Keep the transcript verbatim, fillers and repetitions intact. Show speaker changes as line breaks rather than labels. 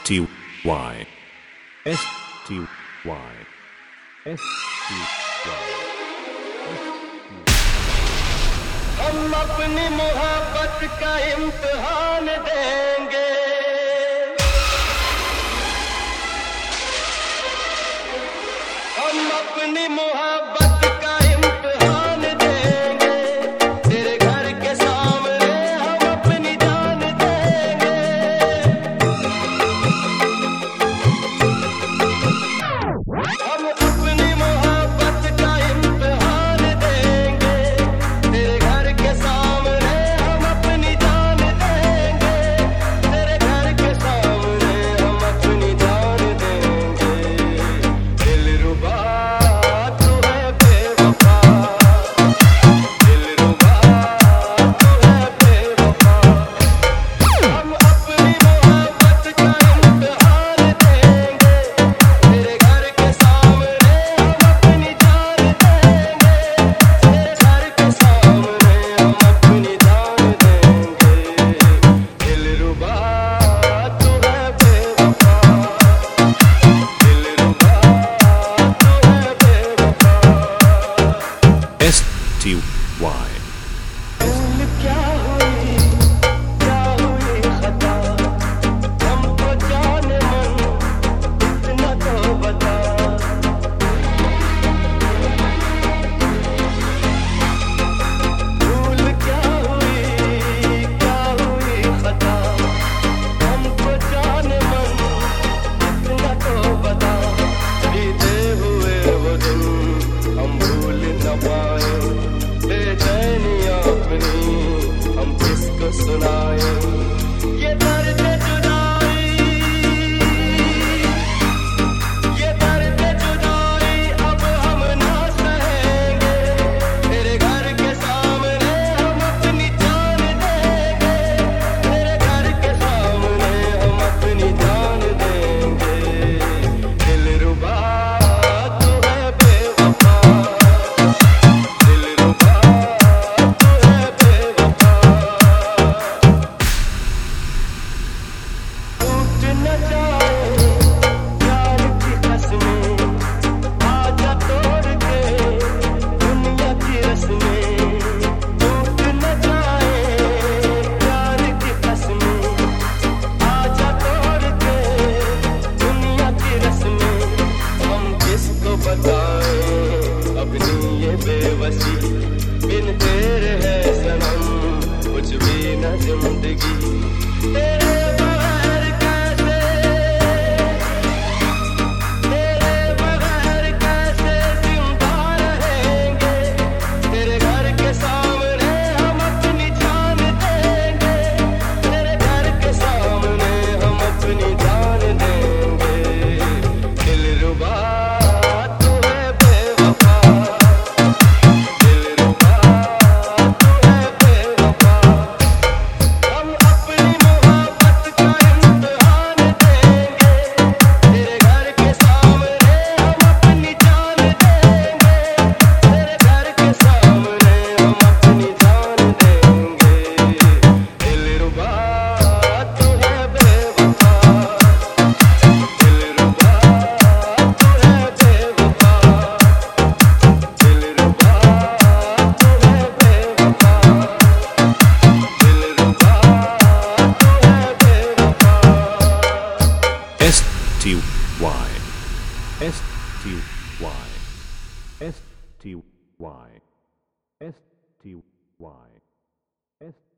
T Y S T Y S T Y
हम अपनी मोहब्बत का इम्तिहान देंगे, हम अपनी मोहब्बत का इम्तिहान देंगे, तेरे घर के सामने हम अपनी जान देंगे। हम अपनी मोहब्बत का इम्तिहान देंगे, तेरे घर के सामने हम अपनी जान देंगे, तेरे घर के सामने हम अपनी जान देंगे। दिलरुबा तू है बेवफा, दिलरुबा तू है बेवफा। हम अपनी मोहब्बत का इम्तिहान देंगे, तेरे घर के सामने हम अपनी जान देंगे, तेरे घर के सामने हम अपनी जान देंगे। दिलरुबा तू है बेवफा, दिलरुबा तू है बेवफा।
S T Y
भूल क्या हुई, क्या हुई खता, हमको जाने मन इतना तो बता। भूल क्या हुई, क्या हुई खता, हमको जाने मन इतना तो बता। बीते हुए वो दिन हम भूल न पाए, बेचैनियां अपनी हम किसको सुनाए। ये दर्द जुदाई, ये दर्द जुदाई अब हम ना सहेंगे, तेरे घर के सामने हम अपनी जान देंगे, तेरे घर के सामने हम अपनी जान देंगे। दिलरुबा तू है बेवफा, दिलरुबा तू है बेवफा। टूट न जाए प्यार की कसमें, आजा तोड़ के दुनिया की रस्में। टूट न जाए प्यार की कसमें, आजा तोड़ के दुनिया की रस्में। हम किसको बताएं अपनी ये बेबसी, बिन तेरे है सनम कुछ भी न जिंदगी। तेरे बगैर कैसे, तेरे बगैर कैसे जिंदा रहेंगे, तेरे घर के सामने हम अपनी जान देंगे, तेरे घर के सामने हम अपनी जान देंगे। दिलरुबा तू है बेवफा, दिलरुबा तू है बेवफा। हम अपनी मोहब्बत का इम्तिहान देंगे, तेरे घर के सामने हम अपनी जान देंगे, तेरे घर के सामने हम अपनी जान देंगे। दिलरुबा तू है बेवफा, दिलरुबा तू है बेवफा, दिलरुबा तू है बेवफा, दिलरुबा तू है बेवफा।
S T Y S T Y S T Y S T Y S